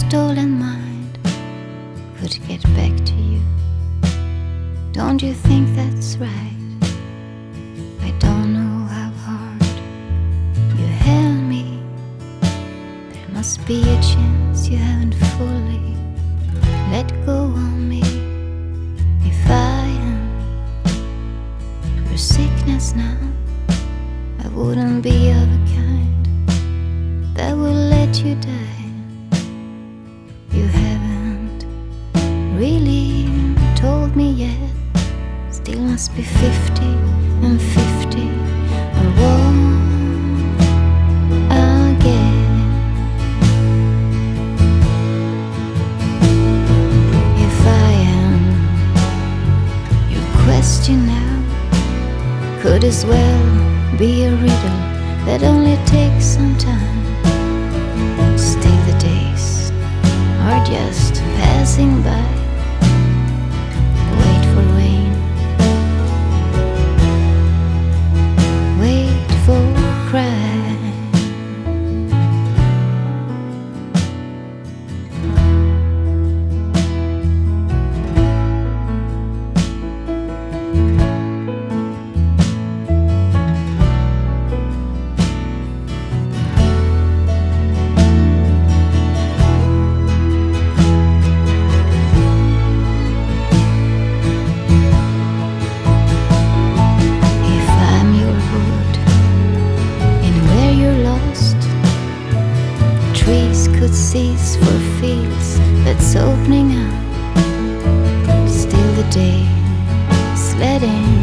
stolen mind could get back to you. Don't you think that's right? I don't know how hard you held me. There must be a chance you haven't fully let go of me. If I am your sickness now, I wouldn't be of a kind that will let you die. You haven't really told me yet. Still must be 50 and 50 or what I'll get. If I am your question now, could as well be a riddle that only takes some time. Still the days are just passing by. Wait for rain, wait for cry. Trees could cease for fields that's opening up. Still the day is letting